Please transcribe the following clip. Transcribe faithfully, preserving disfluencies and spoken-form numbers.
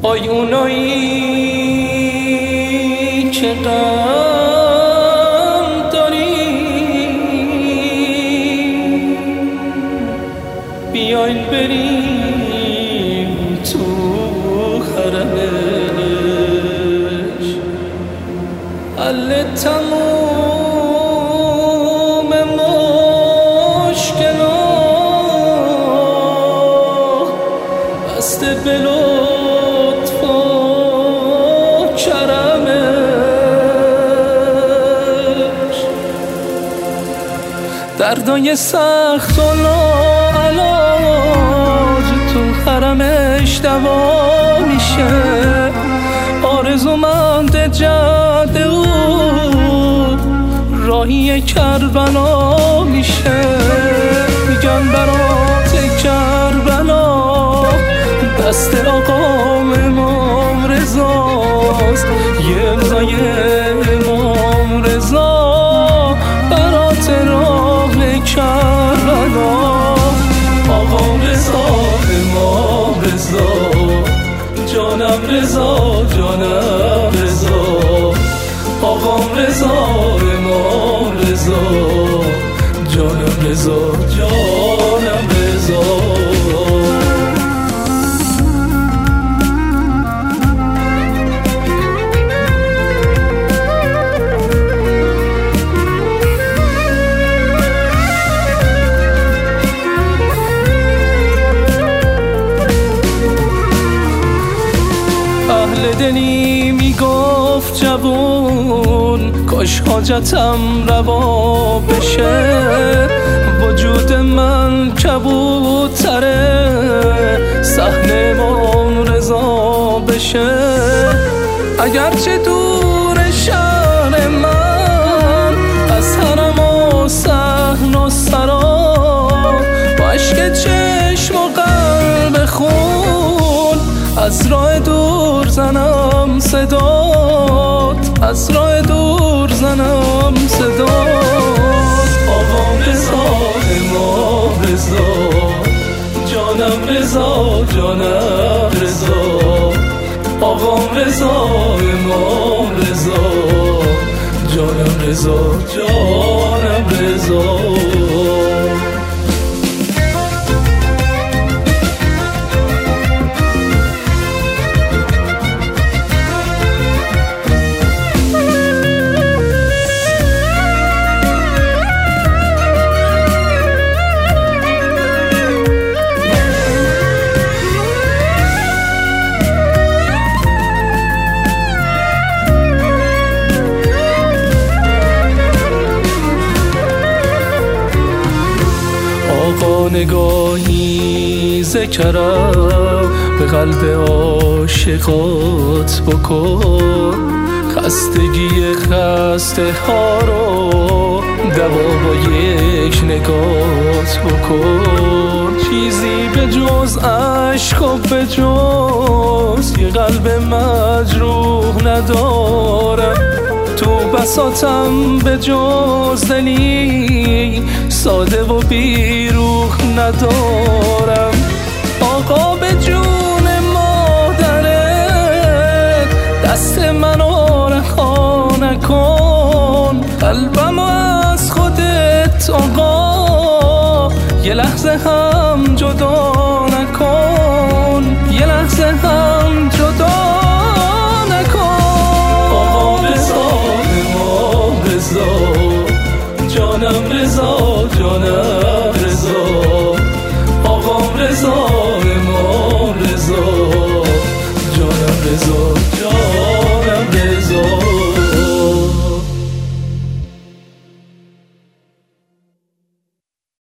آی اونایی که غم داری، بیاین بریم تو حرمش، حل تموم مشکلا بسته به لطف و کرمش. دردای سخت و لاعلاج تو حرمش دوا میشه، آرزومند جاده او راهی کربلا میشه. میگن برات کربلا دست آقا امام رضاست، یه امضای امام رضا برات راه کربلا. آقا رضا امام رضا، جانم رضا جانم رضا، آقام رضا امام رضا، جانم رضا جانم رضا. اهل دلی میگفت جوون، کاش حاجتم روا بشه، وجود من کبوتره صحن امام رضا بشه. اگرچه دور شهر من از حرم و صحن و سرا، با عشق چشم و قلب خون از راه دور زنم صدات، از راه دور زنم صدات. آقام رضا امام رضا، جانم رضا جانم رضا، آقام رضا امام رضا، جانم رضا جانم رضا. آقا نگاهی ذکرم به قلب عاشقات بکن، خستگی خسته ها رو دوا با یک نگات بکن. چیزی به جز عشق و به جز یه قلب مجروح ندارم، تو بساطم به جز دلی ساده و بیروح ندارم. آقا به جون مادرت دست منو رها نکن، قلبم از خودت آقا یه لحظه هم جدا